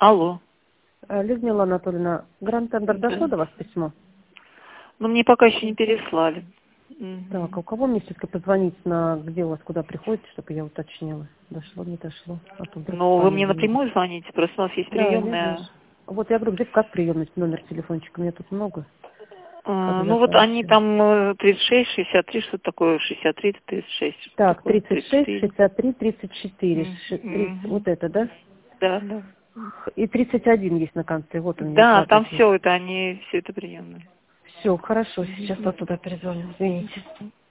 Алло. Людмила Анатольевна, Гранд-тендер дошло до вас письмо? Ну, мне пока еще не переслали. Так, а у кого мне все-таки позвонить, где у вас, куда приходите, чтобы я уточнила? Дошло, не дошло. А то вдруг Ну, вы спам мне или нет. напрямую звоните, просто у нас есть Да, я вижу. приемная. Вот я говорю, где как приемность, номер телефончика, у меня тут много. Как Ну, вот они запомнить? там 36, 63, что такое 63, 36, что Так, такое 36, 34. 63, 34. Вот Мгм. это, да? Да, да. И 31 есть на конце, вот он мне Да, там указывает. все это, они все это приемные. Все, хорошо, сейчас вот туда перезвоню, извините.